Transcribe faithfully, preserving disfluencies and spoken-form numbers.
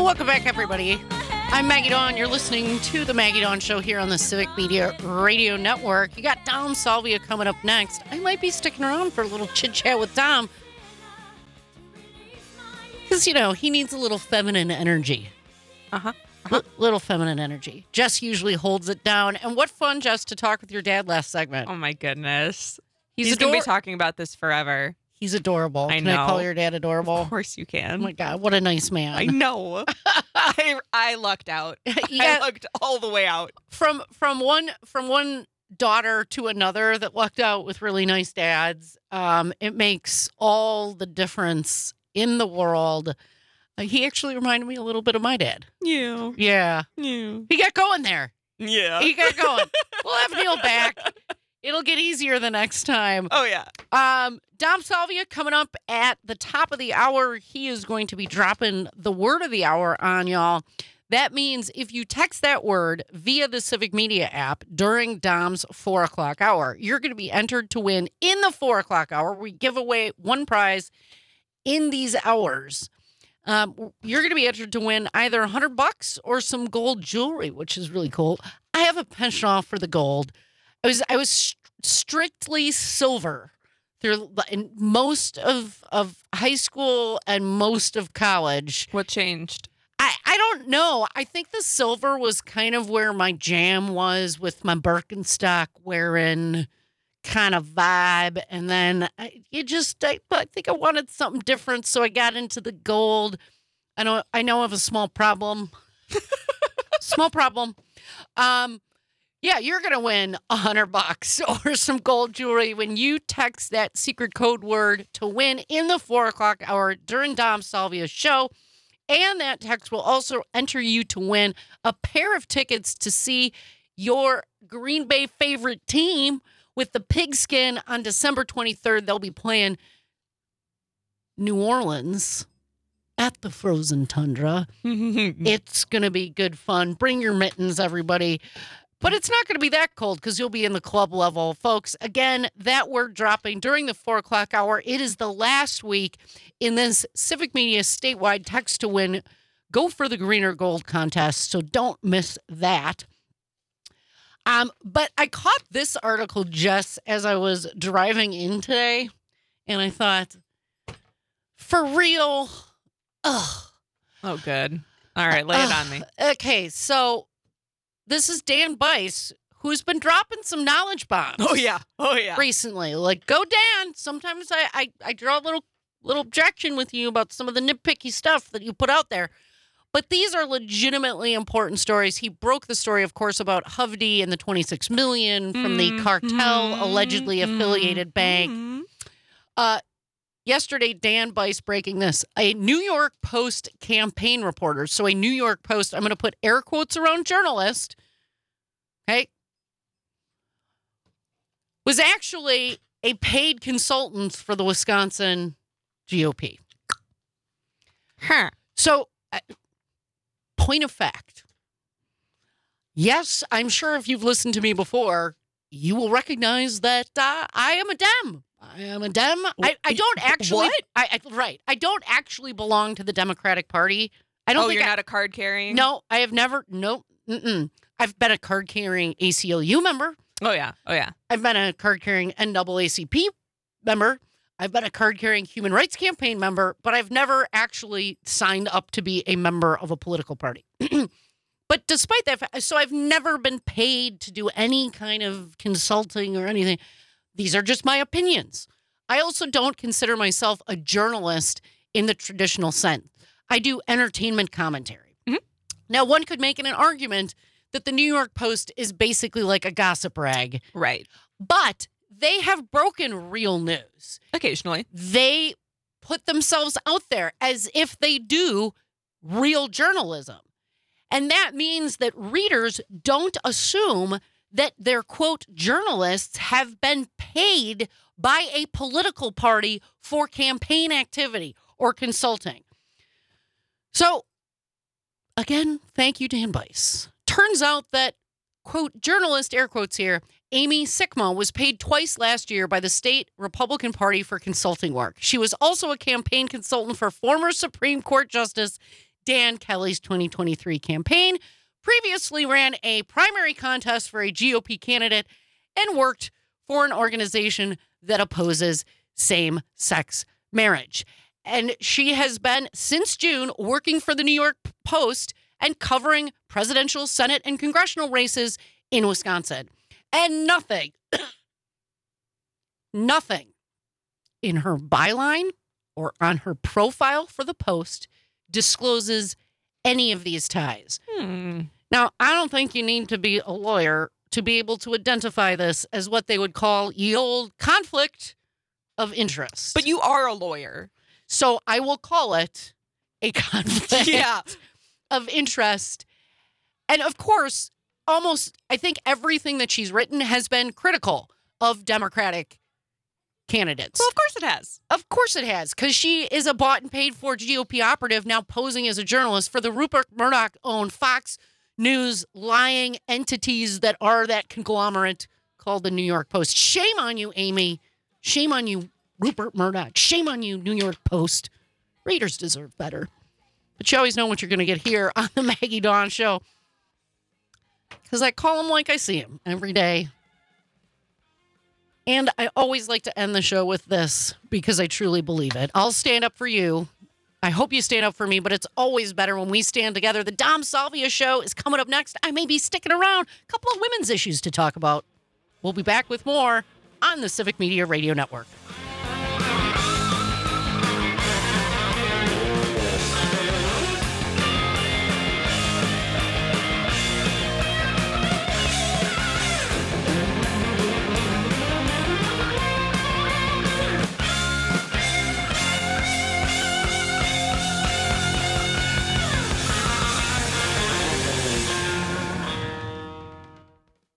Welcome back, everybody. I'm Maggie Dawn. You're listening to the Maggie Dawn Show here on the Civic Media Radio Network. You got Dom Salvia coming up next. I might be sticking around for a little chit-chat with Dom. Because, you know, he needs a little feminine energy. Uh-huh. uh-huh. L- little feminine energy. Jess usually holds it down. And what fun, Jess, to talk with your dad last segment. Oh, my goodness. He's, He's ador- going to be talking about this forever. He's adorable. I Can know. I call your dad adorable? Of course you can. Oh, my God. What a nice man. I know. I, I lucked out. You I got- lucked all the way out. From from one from one daughter to another that lucked out with really nice dads, um, it makes all the difference in the world. Uh, he actually reminded me a little bit of my dad. Yeah. Yeah, Yeah. he got going there. Yeah. He got going. We'll have Neil back. It'll get easier the next time. Oh, yeah. Um, Dom Salvia coming up at the top of the hour. He is going to be dropping the word of the hour on y'all. That means if you text that word via the Civic Media app during Dom's four o'clock hour, you're going to be entered to win in the four o'clock hour. We give away one prize in these hours. Um, you're going to be entered to win either a hundred bucks or some gold jewelry, which is really cool. I have a penchant off for the gold. I was I was st- strictly silver through in most of of high school and most of college. What changed? I, I don't know. I think the silver was kind of where my jam was with my Birkenstock wearing kind of vibe. And then I, you just, I, I think I wanted something different. So I got into the gold. I know, I know I have a small problem. Small problem. Um, yeah, you're going to win a hundred bucks or some gold jewelry when you text that secret code word to win in the four o'clock hour during Dom Salvia's show. And that text will also enter you to win a pair of tickets to see your Green Bay favorite team with the Pigskin on December twenty-third. They'll be playing New Orleans at the Frozen Tundra. It's going to be good fun. Bring your mittens, everybody. But it's not going to be that cold because you'll be in the club level. Folks, again, that word dropping during the four o'clock hour. It is the last week in this Civic Media statewide text to win Go for the Green or Gold contest. So don't miss that. Um, but I caught this article just as I was driving in today. And I thought, for real? Ugh. Oh, good. All right, lay it on me. Okay, so this is Dan Bice, who's been dropping some knowledge bombs. Oh, yeah. Oh, yeah. Recently. Like, go Dan. Sometimes I, I, I draw a little little objection with you about some of the nitpicky stuff that you put out there. But these are legitimately important stories. He broke the story, of course, about Hovde and the twenty-six million dollars from the cartel Mm-hmm. allegedly affiliated bank. Mm-hmm. Uh, yesterday, Dan Bice breaking this. A New York Post campaign reporter, so a New York Post, I'm going to put air quotes around journalist, okay, was actually a paid consultant for the Wisconsin G O P. Huh. So, uh, point of fact, yes, I'm sure if you've listened to me before, you will recognize that uh, I am a Dem. I am a Dem. I, I don't actually. What? I, I right. I don't actually belong to the Democratic Party. I don't Oh, think you're I, not a card carrying? No, I have never. Nope. Mm-mm. I've been a card carrying A C L U member. Oh, yeah. Oh, yeah. I've been a card carrying N double A C P member. I've been a card carrying Human Rights Campaign member, but I've never actually signed up to be a member of a political party. But despite that, so I've never been paid to do any kind of consulting or anything. These are just my opinions. I also don't consider myself a journalist in the traditional sense. I do entertainment commentary. Mm-hmm. Now, one could make an argument that the New York Post is basically like a gossip rag. Right. But they have broken real news. Occasionally. They put themselves out there as if they do real journalism. And that means that readers don't assume that their, quote, journalists have been paid by a political party for campaign activity or consulting. So, again, thank you, Dan Bice. Turns out that, quote, journalist, air quotes here, Amy Sikma was paid twice last year by the state Republican Party for consulting work. She was also a campaign consultant for former Supreme Court Justice Dan Kelly's twenty twenty-three campaign, previously ran a primary contest for a G O P candidate, and worked for an organization that opposes same-sex marriage. And she has been, since June, working for the New York Post and covering presidential, Senate, and congressional races in Wisconsin. And nothing, nothing in her byline or on her profile for the Post discloses any of these ties. Hmm. Now, I don't think you need to be a lawyer to be able to identify this as what they would call ye old conflict of interest. But you are a lawyer. So I will call it a conflict Yeah. of interest. And of course, almost, I think everything that she's written has been critical of Democratic candidates. Well, of course it has. Of course it has, because she is a bought and paid for G O P operative now posing as a journalist for the Rupert Murdoch-owned Fox News lying entities that are that conglomerate called the New York Post. Shame on you, Amy. Shame on you, Rupert Murdoch. Shame on you, New York Post. Readers deserve better. But you always know what you're going to get here on the Maggie Dawn Show, because I call them like I see them every day. And I always like to end the show with this because I truly believe it. I'll stand up for you. I hope you stand up for me, but it's always better when we stand together. The Dom Salvia Show is coming up next. I may be sticking around. A couple of women's issues to talk about. We'll be back with more on the Civic Media Radio Network.